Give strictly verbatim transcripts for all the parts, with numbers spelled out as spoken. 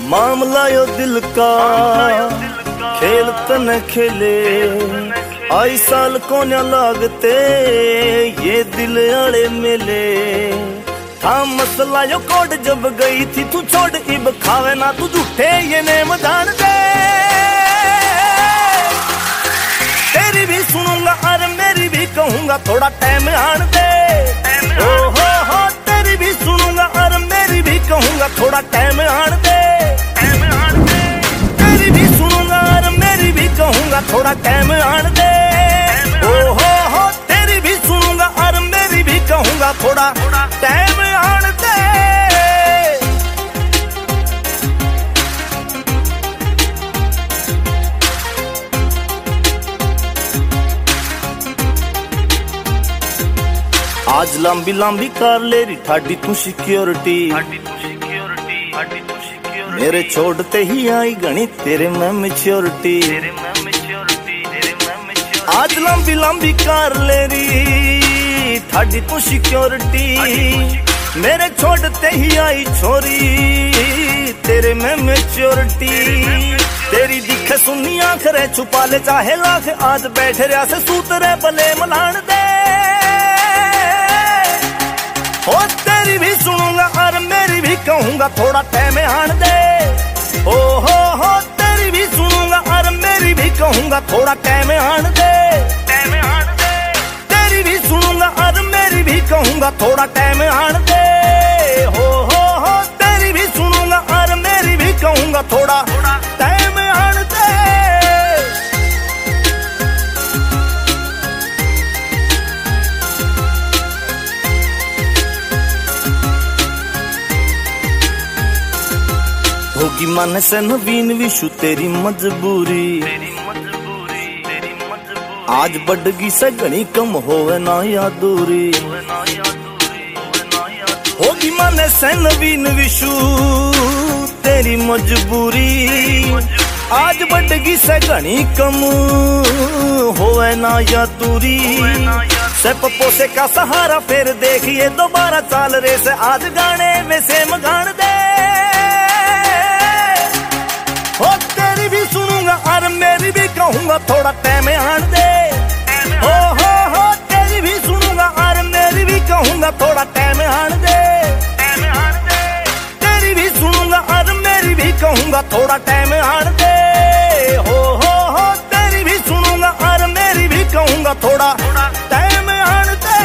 मामला यो दिल का खेल तने खेले, आई साल को न लागते ये दिल आड़े मिले। था मसला यो कोड जब गई थी तू छोड़, इब खावे ना तू झूठे ये नेम जान दे। तेरी भी सुनूंगा और मेरी भी कहूंगा, थोड़ा टाइम आन दे। ओ हो हो तेरी भी सुनूंगा और मेरी भी कहूंगा, थोड़ा टाइम आन दे। तेरी भी सुनूंगा और मेरी भी कहूंगा, थोड़ा टाइम आन दे। ओ हो हो तेरी भी सुनूंगा और मेरी भी कहूंगा, थोड़ा टाइम आन दे। आज लंबी लंबी कार ले रही ठाडी तू सिक्योरिटी, मेरे छोड़ते ही आई गणी तेरे में मैच्योरिटी। आज लंबी लंबी कार ले रही ठाडी तू सिक्योरिटी, मेरे छोड़ते ही आई छोरी तेरे में मैच्योरिटी। तेरी दिखे सुनी आंखें छुपा ले चाहे लाख, आज बैठ रहा से सूतरे भले मलान दे। ओ तेरी भी सुनूंगा और मेरी भी कहूंगा, थोड़ा टाइम आन दे। ओ हो हो तेरी भी सुनूंगा और मेरी भी कहूंगा, थोड़ा टाइम आन दे। तेरी भी सुनूंगा और मेरी भी कहूंगा, थोड़ा टाइम आन दे। हो हो हो तेरी भी सुनूंगा और मेरी भी कहूंगा, थोड़ा टाइम आन दे। होगी मन से नवीन विशु तेरी मजबूरी, आज बढ़गी से घनी कम होवे ना या दूरी। होगी मन से नवीन विशु तेरी मजबूरी, आज बढ़गी से घनी कम होवे ना या दूरी। से पप्पो से का सहारा फिर देखिए दोबारा चाल रे से, आज गाने में से मगान दे। हो तेरी भी सुनूंगा और मेरी भी कहूंगा, थोड़ा टाइम आन दे। हो हो हो तेरी भी सुनूंगा और मेरी भी कहूंगा, थोड़ा टाइम आन दे। तेरी भी सुनूंगा और मेरी भी कहूंगा, थोड़ा टाइम आन दे। हो हो हो तेरी भी सुनूंगा और मेरी भी कहूंगा, थोड़ा टाइम आन दे।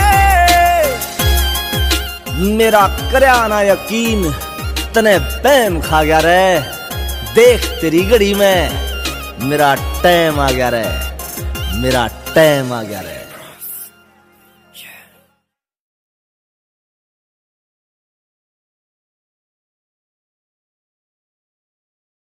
मेरा करया ना यकीन तने बैम खा गया रे, देख तेरी घड़ी में मेरा टाइम आ गया रे, मेरा टाइम आ गया रे।